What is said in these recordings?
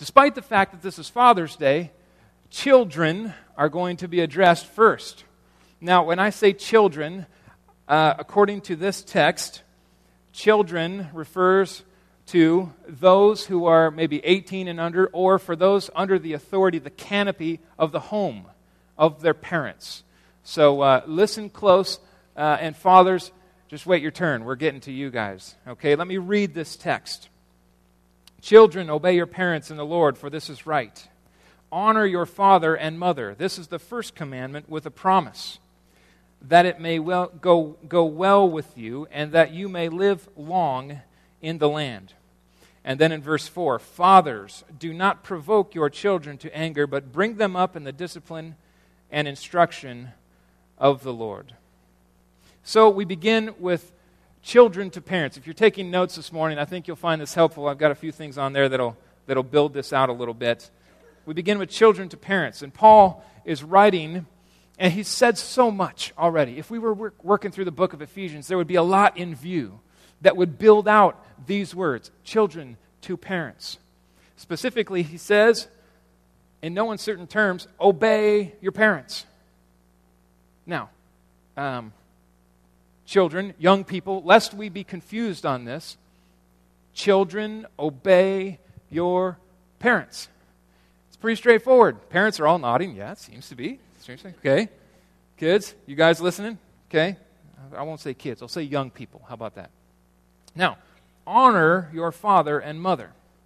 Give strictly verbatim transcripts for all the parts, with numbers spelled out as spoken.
Despite the fact that this is Father's Day, children are going to be addressed first. Now, when I say children, uh, according to this text, children refers to those who are maybe eighteen and under, or for those under the authority, the canopy of the home of their parents. So uh, listen close, uh, and fathers, just wait your turn. We're getting to you guys. Okay, let me read this text. Children, obey your parents in the Lord, for this is right. Honor your father and mother. This is the first commandment with a promise, that it may well go, go well with you, and that you may live long in the land. And then in verse four, fathers, do not provoke your children to anger, but bring them up in the discipline and instruction of the Lord. So we begin with children to parents. If you're taking notes this morning, I think you'll find this helpful. I've got a few things on there that'll that'll build this out a little bit. We begin with children to parents. And Paul is writing, and he's said so much already. If we were work, working through the book of Ephesians, there would be a lot in view that would build out these words, children to parents. Specifically, he says, in no uncertain terms, obey your parents. Now, um, children, young people, lest we be confused on this, children, obey your parents. It's pretty straightforward. Parents are all nodding. Yeah, it seems to be. Seriously? Okay. Kids, you guys listening? Okay. I won't say kids. I'll say young people. How about that? Now, honor your father and mother.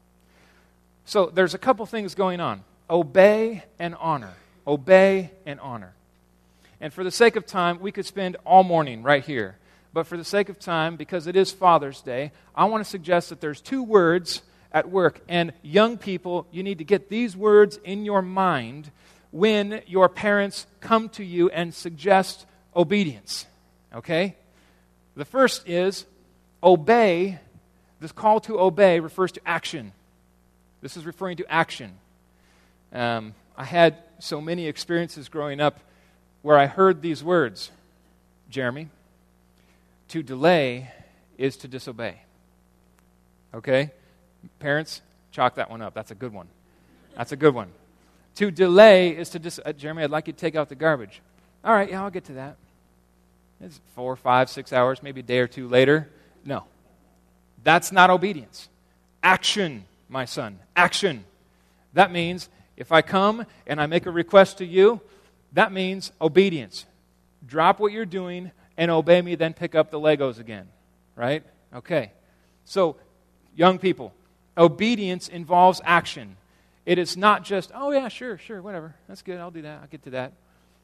So there's a couple things going on. Obey and honor. Obey and honor. And for the sake of time, we could spend all morning right here. But for the sake of time, because it is Father's Day, I want to suggest that there's two words at work. And young people, you need to get these words in your mind when your parents come to you and suggest obedience. Okay? The first is obey. This call to obey refers to action. This is referring to action. Um, I had so many experiences growing up where I heard these words, Jeremy, to delay is to disobey. Okay? Parents, chalk that one up. That's a good one. That's a good one. To delay is to dis... Uh, Jeremy, I'd like you to take out the garbage. All right, yeah, I'll get to that. It's four, five, six hours, maybe a day or two later. No. That's not obedience. Action, my son. Action. That means if I come and I make a request to you, that means obedience. Drop what you're doing and obey me, then pick up the Legos again. Right? Okay. So, young people, obedience involves action. It is not just, oh yeah, sure, sure, whatever. That's good, I'll do that, I'll get to that.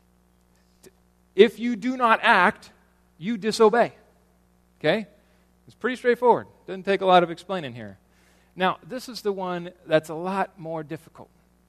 If you do not act, you disobey. Okay? It's pretty straightforward. Doesn't take a lot of explaining here. Now, this is the one that's a lot more difficult.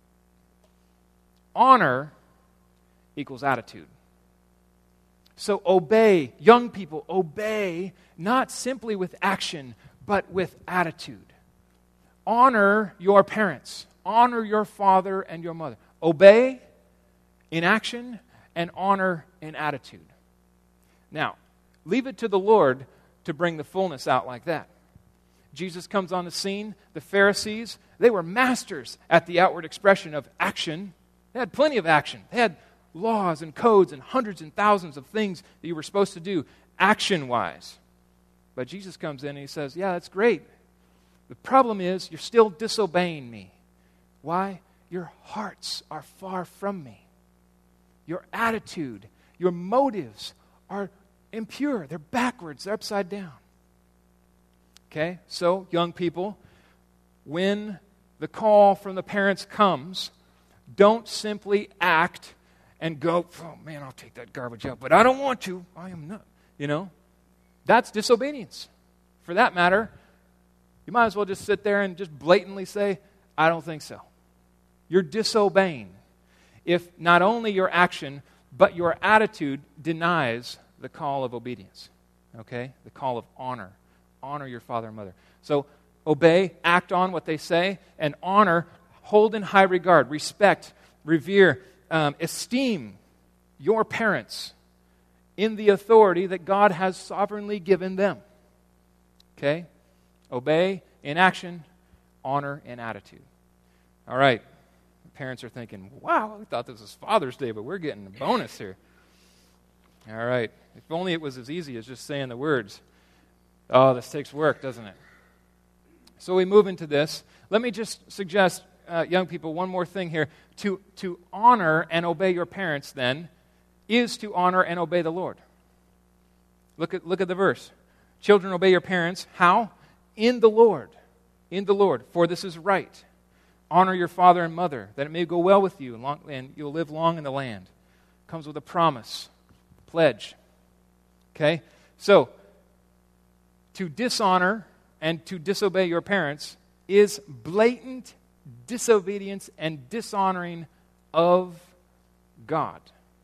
Honor equals attitude. So obey, young people, obey, not simply with action, but with attitude. Honor your parents. Honor your father and your mother. Obey in action and honor in attitude. Now, leave it to the Lord to bring the fullness out like that. Jesus comes on the scene. The Pharisees, they were masters at the outward expression of action. They had plenty of action. They had laws and codes and hundreds and thousands of things that you were supposed to do action-wise. But Jesus comes in and he says, yeah, that's great. The problem is you're still disobeying me. Why? Your hearts are far from me. Your attitude, your motives are impure. They're backwards. They're upside down. Okay? So, young people, when the call from the parents comes, don't simply act and go, oh man, I'll take that garbage out, but I don't want to. I am not. You know? That's disobedience. For that matter, you might as well just sit there and just blatantly say, I don't think so. You're disobeying if not only your action, but your attitude denies the call of obedience. Okay? The call of honor. Honor your father and mother. So, obey, act on what they say, and honor, hold in high regard, respect, revere, um, esteem your parents in the authority that God has sovereignly given them. Okay? Obey in action, honor in attitude. All right. Parents are thinking, wow, we thought this was Father's Day, but we're getting a bonus here. All right. If only it was as easy as just saying the words. Oh, this takes work, doesn't it? So we move into this. Let me just suggest, uh, young people, one more thing here. To, to honor and obey your parents, then, is to honor and obey the Lord. Look at, look at the verse. Children, obey your parents. How? In the Lord. In the Lord. For this is right. Honor your father and mother, that it may go well with you, and, long, and you'll live long in the land. Comes with a promise, pledge. Okay? So, to dishonor and to disobey your parents is blatant disobedience and dishonoring of God.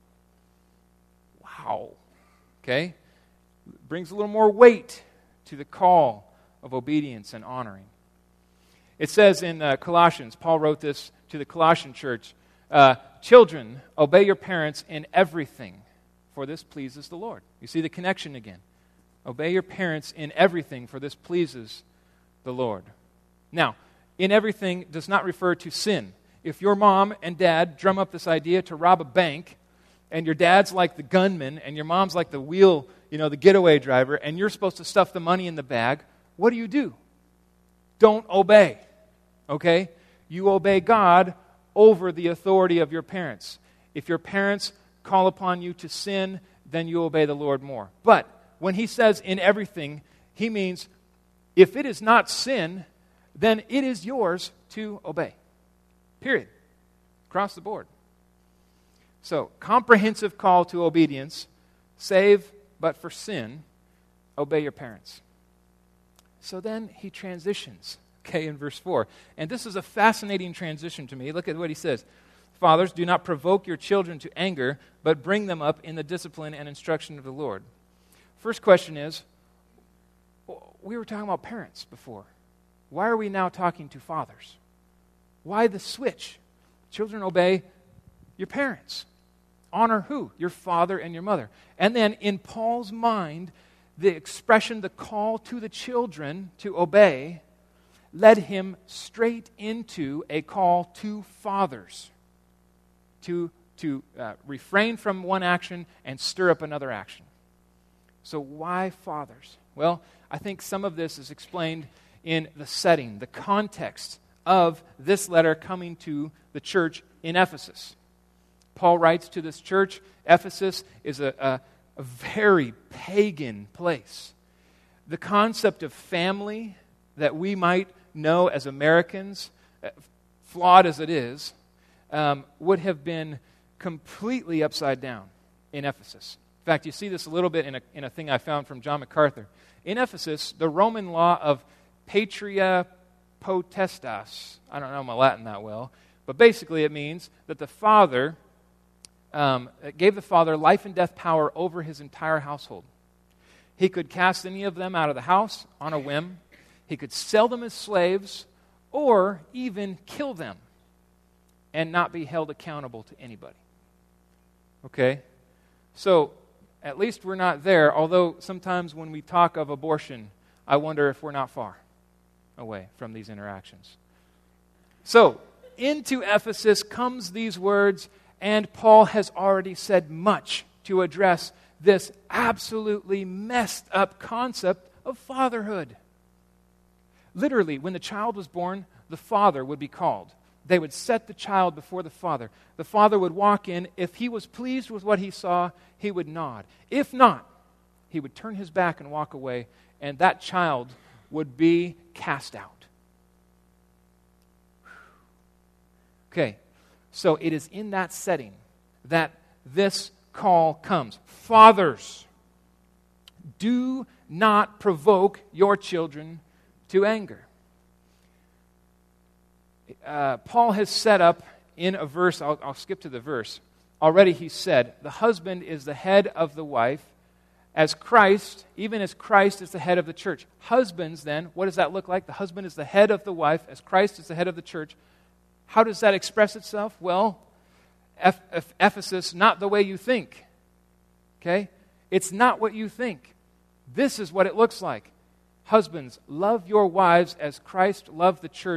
Wow. Okay? Brings a little more weight to the call of obedience and honoring. It says in uh, Colossians, Paul wrote this to the Colossian church, uh, children, obey your parents in everything, for this pleases the Lord. You see the connection again. Obey your parents in everything, for this pleases the Lord. Now, in everything does not refer to sin. If your mom and dad drum up this idea to rob a bank, and your dad's like the gunman, and your mom's like the wheel, you know, the getaway driver, and you're supposed to stuff the money in the bag, what do you do? Don't obey. Okay? You obey God over the authority of your parents. If your parents call upon you to sin, then you obey the Lord more. But when he says in everything, he means if it is not sin, then it is yours to obey. Period. Across the board. So, comprehensive call to obedience, save but for sin, obey your parents. So then he transitions, okay, in verse four. And this is a fascinating transition to me. Look at what he says. Fathers, do not provoke your children to anger, but bring them up in the discipline and instruction of the Lord. First question is, we were talking about parents before. Why are we now talking to fathers? Why the switch? Children, obey your parents. Honor who? Your father and your mother. And then in Paul's mind, the expression, the call to the children to obey, led him straight into a call to fathers to, to uh, refrain from one action and stir up another action. So why fathers? Well, I think some of this is explained in the setting, the context of this letter coming to the church in Ephesus. Paul writes to this church. Ephesus is a, a, a very pagan place. The concept of family that we might know as Americans, flawed as it is, um, would have been completely upside down in Ephesus. In fact, you see this a little bit in a, in a thing I found from John MacArthur. In Ephesus, the Roman law of patria potestas, I don't know my Latin that well, but basically it means that the father um, gave the father life and death power over his entire household. He could cast any of them out of the house on a whim. He could sell them as slaves or even kill them and not be held accountable to anybody. Okay? So, at least we're not there, although sometimes when we talk of abortion, I wonder if we're not far away from these interactions. So, into Ephesus comes these words, and Paul has already said much to address this absolutely messed up concept of fatherhood. Literally, when the child was born, the father would be called. They would set the child before the father. The father would walk in. If he was pleased with what he saw, he would nod. If not, he would turn his back and walk away, and that child would be cast out. Okay, so it is in that setting that this call comes. Fathers, do not provoke your children to anger. Uh, Paul has set up in a verse, I'll, I'll skip to the verse. Already he said, the husband is the head of the wife, as Christ, even as Christ is the head of the church. Husbands, then, what does that look like? The husband is the head of the wife, as Christ is the head of the church. How does that express itself? Well, Eph- Eph- Ephesus, not the way you think. Okay? It's not what you think. This is what it looks like. Husbands, love your wives as Christ loved the church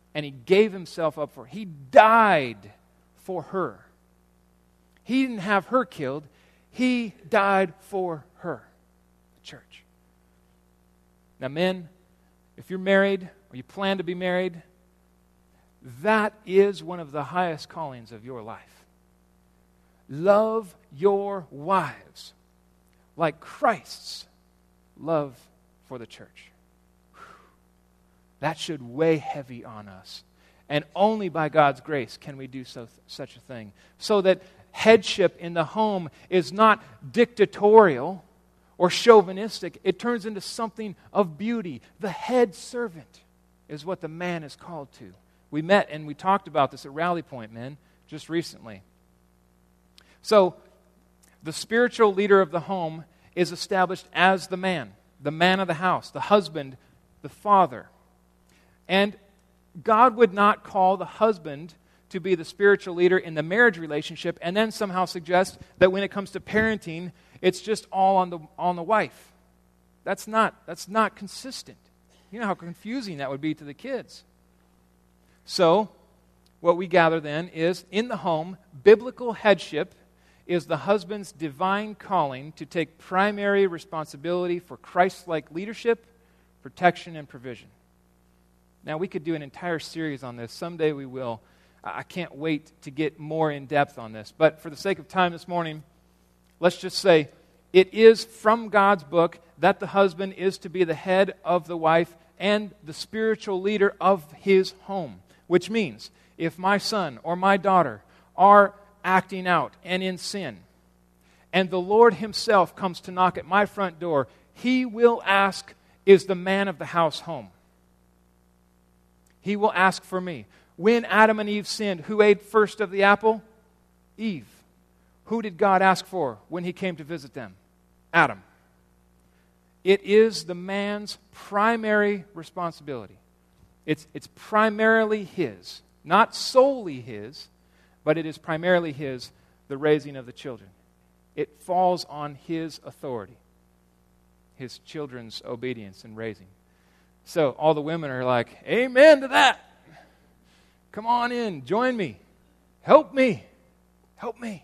and he gave himself up for her. He died for her. He didn't have her killed. He died for her, the church. Now, men, if you're married or you plan to be married, that is one of the highest callings of your life. Love your wives like Christ's love for the church. Whew. That should weigh heavy on us. And only by God's grace can we do so, such a thing. So that headship in the home is not dictatorial or chauvinistic. It turns into something of beauty. The head servant is what the man is called to. We met and we talked about this at Rally Point, men, just recently. So, the spiritual leader of the home is established as the man, the man of the house, the husband, the father. And God would not call the husband to be the spiritual leader in the marriage relationship and then somehow suggest that when it comes to parenting, it's just all on the on the wife. That's not, that's not consistent. You know how confusing that would be to the kids. So, what we gather then is, in the home, biblical headship is the husband's divine calling to take primary responsibility for Christ-like leadership, protection, and provision. Now, we could do an entire series on this. Someday we will. I can't wait to get more in depth on this. But for the sake of time this morning, let's just say it is from God's book that the husband is to be the head of the wife and the spiritual leader of his home. Which means, if my son or my daughter are acting out and in sin, and the Lord himself comes to knock at my front door, he will ask, is the man of the house home? He will ask for me. When Adam and Eve sinned, who ate first of the apple? Eve. Who did God ask for when he came to visit them? Adam. It is the man's primary responsibility. It's, it's primarily his, not solely his, but it is primarily his, the raising of the children. It falls on his authority, his children's obedience and raising. So all the women are like, amen to that. Come on in, join me, help me, help me.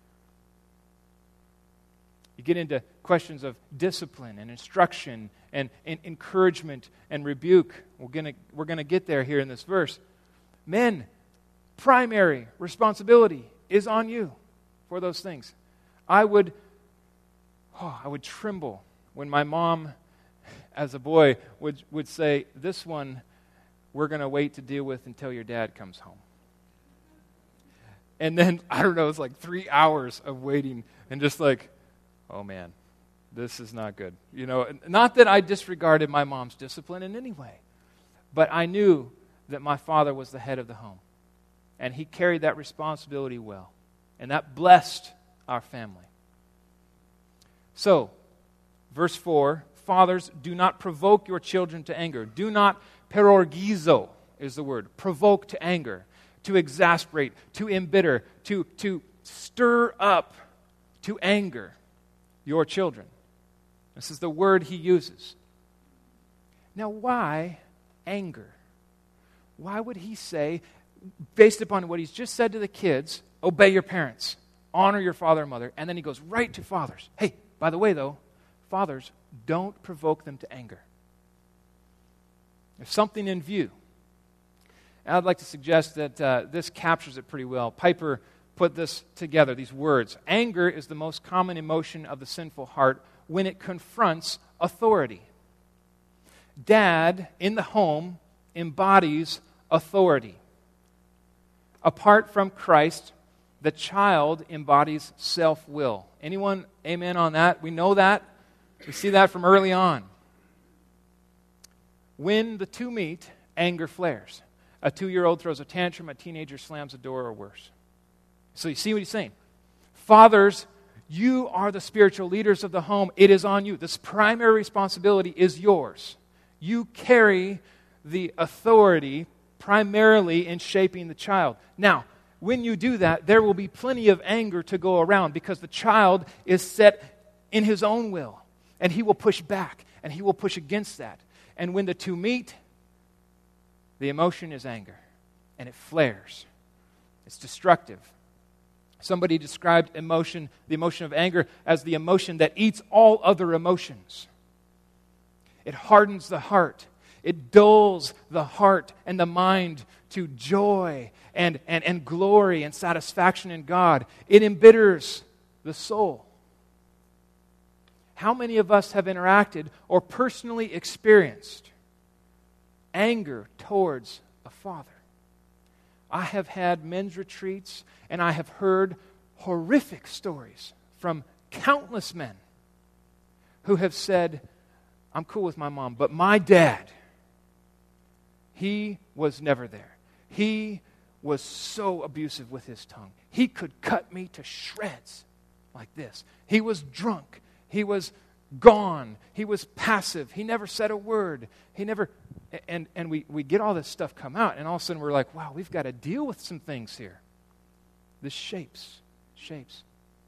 You get into questions of discipline and instruction and, and encouragement and rebuke. We're going we're going to get there here in this verse. Men, primary responsibility is on you for those things. I would, oh, I would tremble when my mom, as a boy, would, would say, this one we're going to wait to deal with until your dad comes home. And then, I don't know, it's like three hours of waiting and just like, oh man, this is not good. You know, not that I disregarded my mom's discipline in any way, but I knew that my father was the head of the home. And he carried that responsibility well. And that blessed our family. So, verse four, fathers, do not provoke your children to anger. Do not, perorgizo is the word, provoke to anger, to exasperate, to embitter, to, to stir up to anger your children. This is the word he uses. Now, why anger? Why would he say, based upon what he's just said to the kids, obey your parents, honor your father and mother, and then he goes right to fathers. Hey, by the way, though, fathers, don't provoke them to anger. There's something in view. And I'd like to suggest that uh, this captures it pretty well. Piper put this together, these words. Anger is the most common emotion of the sinful heart when it confronts authority. Dad, in the home, embodies authority. Apart from Christ, the child embodies self-will. Anyone amen on that? We know that. We see that from early on. When the two meet, anger flares. A two-year-old throws a tantrum, a teenager slams a door, or worse. So you see what he's saying? Fathers, you are the spiritual leaders of the home. It is on you. This primary responsibility is yours. You carry the authority primarily in shaping the child. Now, when you do that, there will be plenty of anger to go around because the child is set in his own will. And he will push back, and he will push against that. And when the two meet, The emotion is anger, and it flares. It's destructive. Somebody described emotion, the emotion of anger, as the emotion that eats all other emotions. It hardens the heart. It dulls the heart and the mind to joy and, and, and glory and satisfaction in God. It embitters the soul. How many of us have interacted or personally experienced anger towards a father? I have had men's retreats, and I have heard horrific stories from countless men who have said, I'm cool with my mom, but my dad, he was never there. He was so abusive with his tongue. He could cut me to shreds like this. He was drunk. He was gone. He was passive. He never said a word. He never... And, and we, we get all this stuff come out, and all of a sudden we're like, wow, we've got to deal with some things here. This shapes, shapes.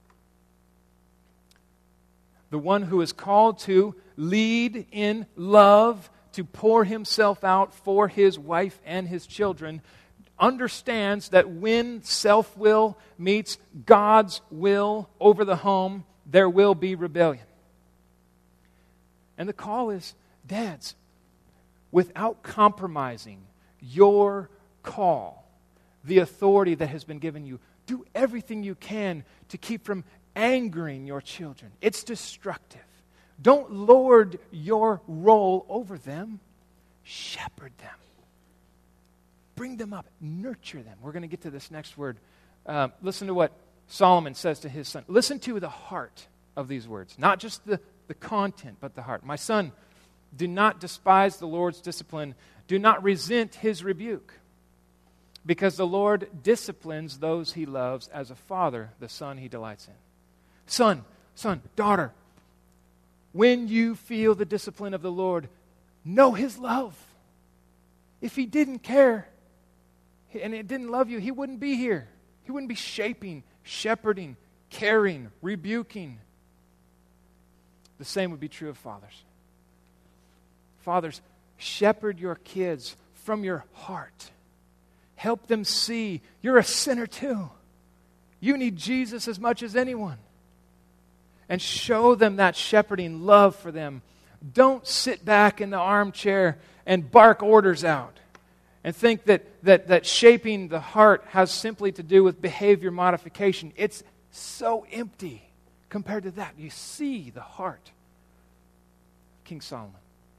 The one who is called to lead in love, to pour himself out for his wife and his children, understands that when self-will meets God's will over the home, there will be rebellion. And the call is, dads, without compromising your call, the authority that has been given you, do everything you can to keep from angering your children. It's destructive. Don't lord your role over them. Shepherd them. Bring them up. Nurture them. We're going to get to this next word. Uh, listen to what Solomon says to his son. Listen to the heart of these words. Not just the, the content, but the heart. My son, do not despise the Lord's discipline. Do not resent his rebuke. Because the Lord disciplines those he loves as a father, the son he delights in. Son, son, daughter, when you feel the discipline of the Lord, know his love. If he didn't care and it didn't love you, he wouldn't be here. He wouldn't be shaping, shepherding, caring, rebuking. The same would be true of fathers. Fathers, shepherd your kids from your heart. Help them see you're a sinner too. You need Jesus as much as anyone. And show them that shepherding love for them. Don't sit back in the armchair and bark orders out and think that, that, that shaping the heart has simply to do with behavior modification. It's so empty compared to that. You see the heart. King Solomon.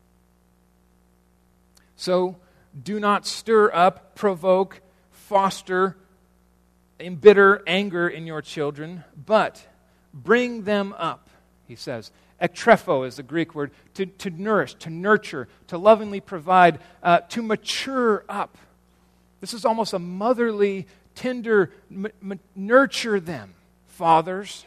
So, do not stir up, provoke, foster, embitter anger in your children, but bring them up, he says. Ektrepho is the Greek word, to, to nourish, to nurture, to lovingly provide, uh, to mature up. This is almost a motherly, tender, m- m- nurture them, fathers,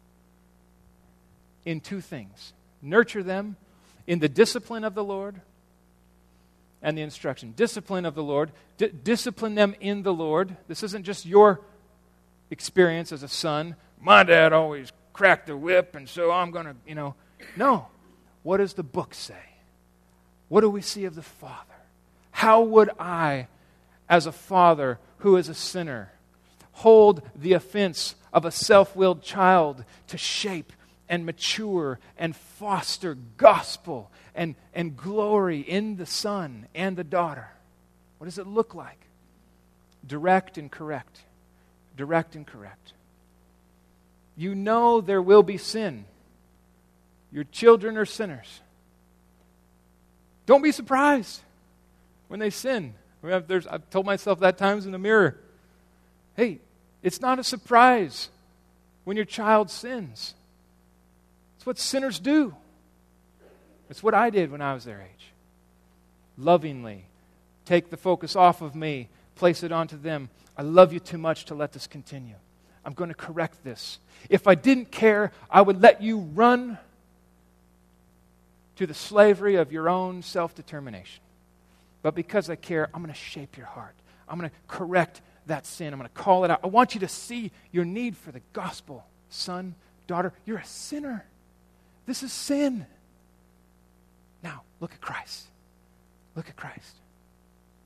in two things. Nurture them in the discipline of the Lord and the instruction. Discipline of the Lord. D- discipline them in the Lord. This isn't just your experience as a son. My dad always cracked the whip, and so I'm going to, you know. No. What does the book say? What do we see of the Father? How would I, as a father who is a sinner, hold the offense of a self-willed child to shape and mature and foster gospel and, and glory in the son and the daughter? What does it look like? Direct and correct. Direct and correct. You know there will be sin. Your children are sinners. Don't be surprised when they sin. There's, I've told myself that times in the mirror. Hey, it's not a surprise when your child sins. It's what sinners do. It's what I did when I was their age. Lovingly take the focus off of me, place it onto them. I love you too much to let this continue. I'm going to correct this. If I didn't care, I would let you run to the slavery of your own self-determination. But because I care, I'm going to shape your heart. I'm going to correct that sin. I'm going to call it out. I want you to see your need for the gospel. Son, daughter, you're a sinner. This is sin. Now, look at Christ. Look at Christ.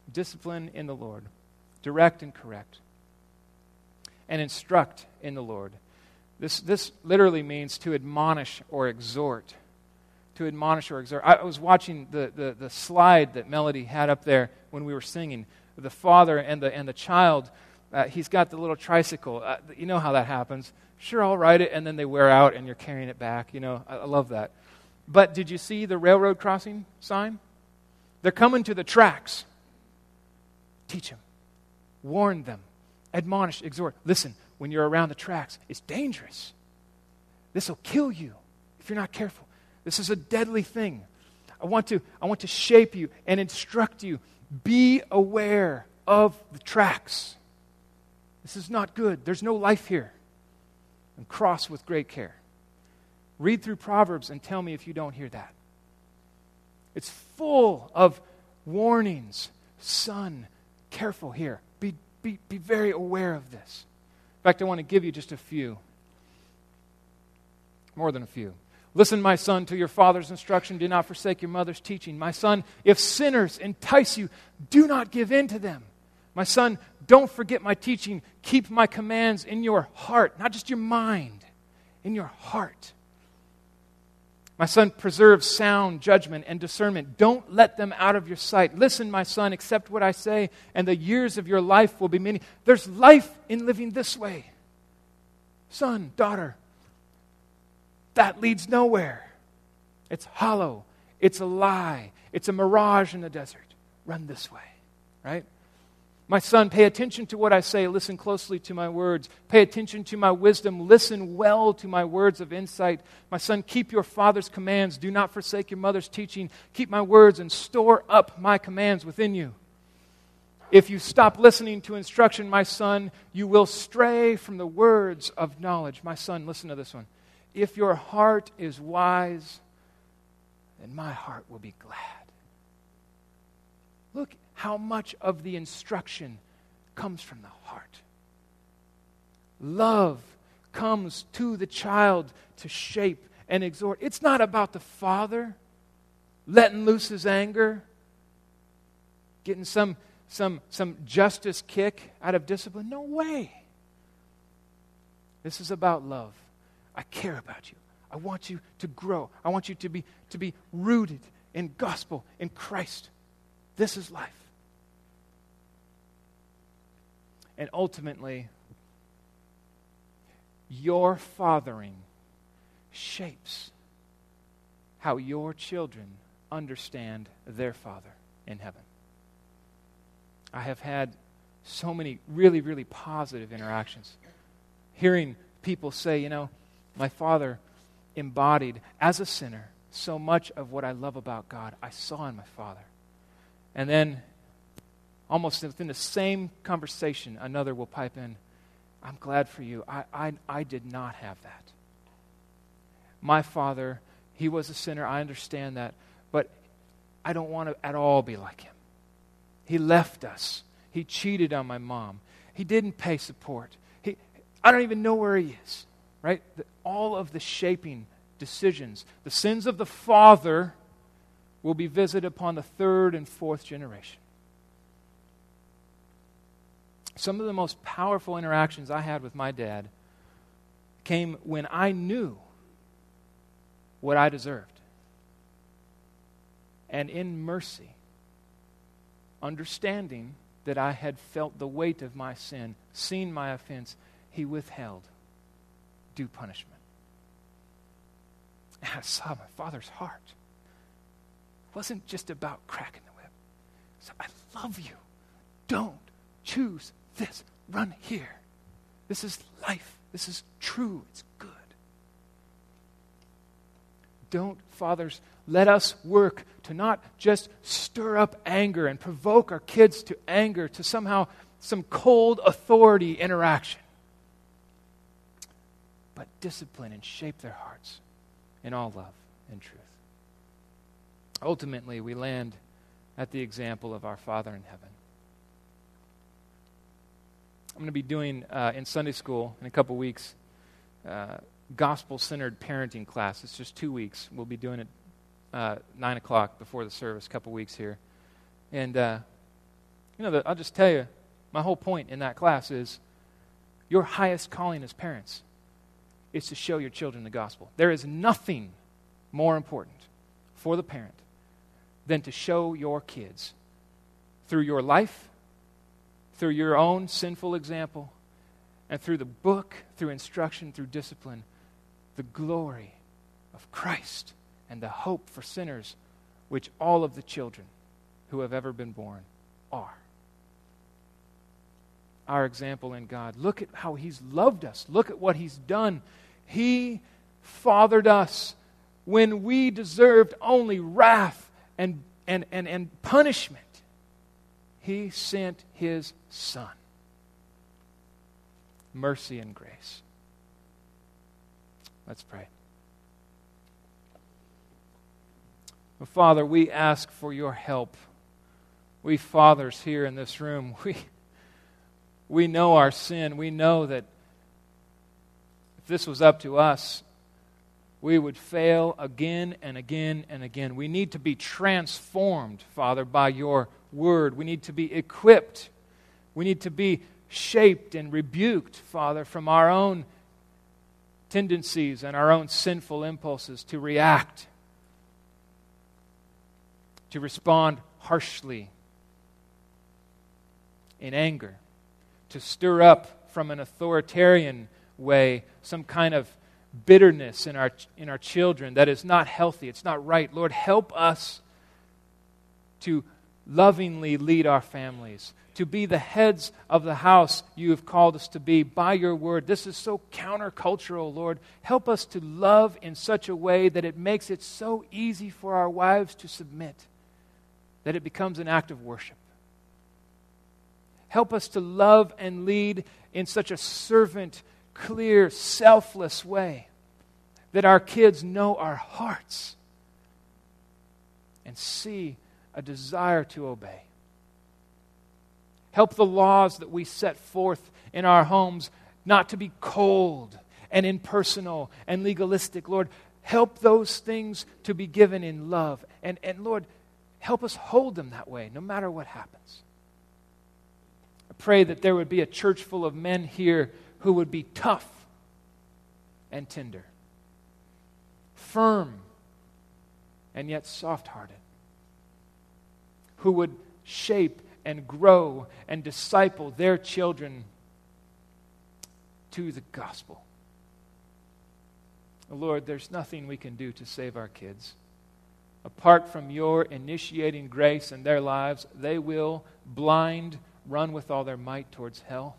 Discipline in the Lord. Direct and correct. And instruct in the Lord. This, this literally means to admonish or exhort. To admonish or exhort. I was watching the, the, the slide that Melody had up there when we were singing. The father and the, and the child, uh, he's got the little tricycle. Uh, you know how that happens. Sure, I'll ride it, and then they wear out, and you're carrying it back. You know, I, I love that. But did you see the railroad crossing sign? They're coming to the tracks. Teach them. Warn them. Admonish, exhort. Listen, when you're around the tracks, it's dangerous. This will kill you if you're not careful. This is a deadly thing. I want to, I want to shape you and instruct you. Be aware of the tracks. This is not good. There's no life here. And cross with great care. Read through Proverbs and tell me if you don't hear that. It's full of warnings. Son, careful here. Be, be, be very aware of this. In fact, I want to give you just a few. More than a few. Listen, my son, to your father's instruction. Do not forsake your mother's teaching. My son, if sinners entice you, do not give in to them. My son, don't forget my teaching. Keep my commands in your heart, not just your mind, in your heart. My son, preserve sound judgment and discernment. Don't let them out of your sight. Listen, my son, accept what I say, and the years of your life will be many. There's life in living this way. Son, daughter, that leads nowhere. It's hollow. It's a lie. It's a mirage in the desert. Run this way, right? My son, pay attention to what I say. Listen closely to my words. Pay attention to my wisdom. Listen well to my words of insight. My son, keep your father's commands. Do not forsake your mother's teaching. Keep my words and store up my commands within you. If you stop listening to instruction, my son, you will stray from the words of knowledge. My son, listen to this one. If your heart is wise, then my heart will be glad. Look how much of the instruction comes from the heart. Love comes to the child to shape and exhort. It's not about the father letting loose his anger, getting some, some, some justice kick out of discipline. No way. This is about love. I care about you. I want you to grow. I want you to be, to be rooted in gospel, in Christ. This is life. And ultimately, your fathering shapes how your children understand their Father in heaven. I have had so many really, really positive interactions. Hearing people say, you know, my father embodied as a sinner so much of what I love about God. I saw in my father. And then almost within the same conversation, another will pipe in, I'm glad for you. I, I, I did not have that. My father, he was a sinner. I understand that. But I don't want to at all be like him. He left us. He cheated on my mom. He didn't pay support. He, I don't even know where he is. Right? The, all of the shaping decisions, the sins of the father will be visited upon the third and fourth generation. Some of the most powerful interactions I had with my dad came when I knew what I deserved. And in mercy, understanding that I had felt the weight of my sin, seen my offense, he withheld due punishment. And I saw my father's heart. It wasn't just about cracking the whip. So I love you. Don't choose this. Run here. This is life. This is true. It's good. Don't, fathers, let us work to not just stir up anger and provoke our kids to anger, to somehow some cold authority interaction. But discipline and shape their hearts in all love and truth. Ultimately, we land at the example of our Father in heaven. I'm going to be doing uh, in Sunday school in a couple weeks uh, gospel-centered parenting class. It's just two weeks. We'll be doing it uh, nine o'clock before the service, a couple weeks here. And uh, You know, the, I'll just tell you, my whole point in that class is your highest calling as parents is to show your children the gospel. There is nothing more important for the parent than to show your kids through your life, through your own sinful example, and through the book, through instruction, through discipline, the glory of Christ and the hope for sinners which all of the children who have ever been born are. Our example in God. Look at how He's loved us. Look at what He's done. He fathered us when we deserved only wrath and, and, and, and punishment. He sent His Son. Mercy and grace. Let's pray. Well, Father, we ask for your help. We fathers here in this room, we, we know our sin. We know that if this was up to us, we would fail again and again and again. We need to be transformed, Father, by your word. We need to be equipped. We need to be shaped and rebuked, Father, from our own tendencies and our own sinful impulses to react, to respond harshly in anger, to stir up from an authoritarian way some kind of bitterness in our in our children that is not healthy. It's not right. Lord, help us to lovingly lead our families, to be the heads of the house you have called us to be by your word. This is so countercultural, Lord. Help us to love in such a way that it makes it so easy for our wives to submit, that it becomes an act of worship. Help us to love and lead in such a servant, clear, selfless way that our kids know our hearts and see a desire to obey. Help the laws that we set forth in our homes not to be cold and impersonal and legalistic. Lord, help those things to be given in love. And, and Lord, help us hold them that way no matter what happens. I pray that there would be a church full of men here who would be tough and tender, firm and yet soft-hearted, who would shape and grow and disciple their children to the gospel. Lord, there's nothing we can do to save our kids. Apart from your initiating grace in their lives, they will, blind, run with all their might towards hell.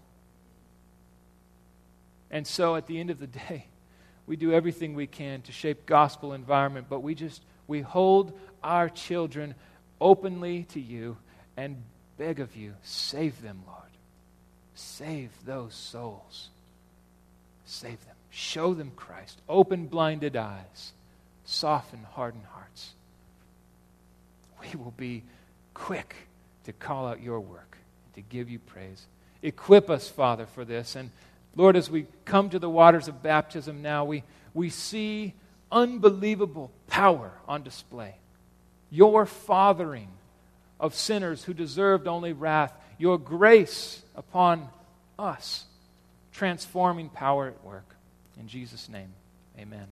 And so at the end of the day, we do everything we can to shape gospel environment, but we just, we hold our children openly to you and beg of you, save them, Lord. Save those souls. Save them. Show them Christ. Open blinded eyes. Soften hardened hearts. We will be quick to call out your work and to give you praise. Equip us, Father, for this. And Lord, as we come to the waters of baptism now, we, we see unbelievable power on display. Your fathering of sinners who deserved only wrath. Your grace upon us. Transforming power at work. In Jesus' name, amen.